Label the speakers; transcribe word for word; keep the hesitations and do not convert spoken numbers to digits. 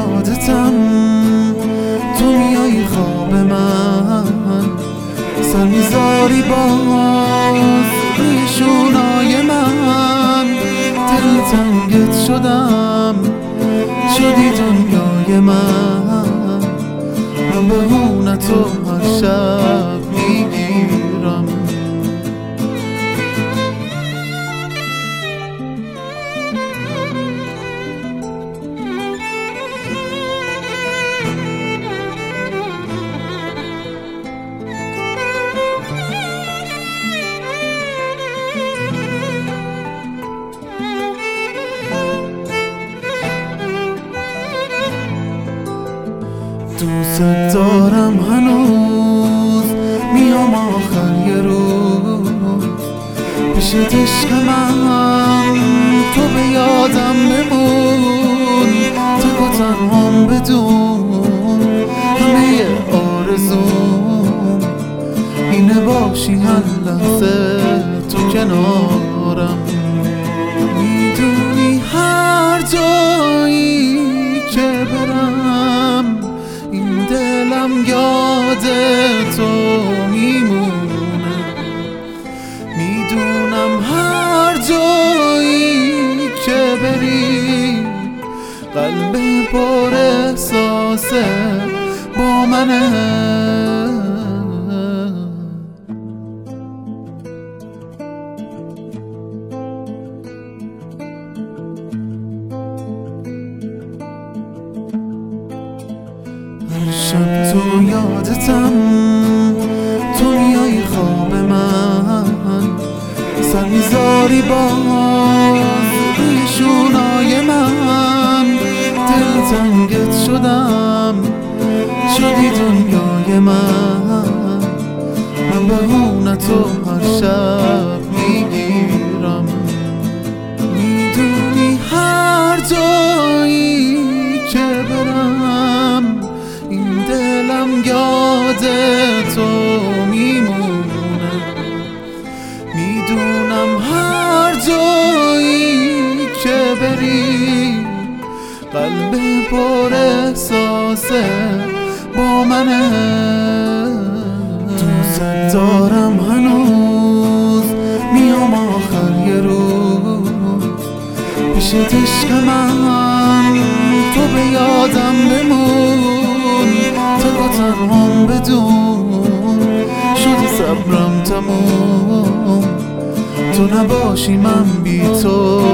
Speaker 1: یادتم، تو میای خواب من، سر میذاری باز روی شونای من. دلتنگت شدم، شدی دنیای من، من بهونتو هر شب میگیرم. دوست دارم هنوز، میام آخر یه روز پیش عشق من، تو به یادم بمون. تو تنهام بدون همه آرزوم اینه باشی هر لحظه تو کنارم. میدونی هر جایی که برم این دلم یاد تو میمونه. میدونم هر جایی که بری قلب پر احساسه با منه. هر شب تو یادتم، تو میای خواب من، سر میذاری باز روی شونای من. دلتنگت شدم، شدی دنیای من، من بهونتو هر شب میگیرم. میدونی هر جایی که برم این دلم یاد تو میمونه. میدونم هر جایی که بری قلب پر احساسه با منه. دوست دارم هنوز، میام آخر یه روز پیش عشق من، تو به یادم بمون. تو تنهام بدون شده صبرم تموم، تو نباشی من بی تو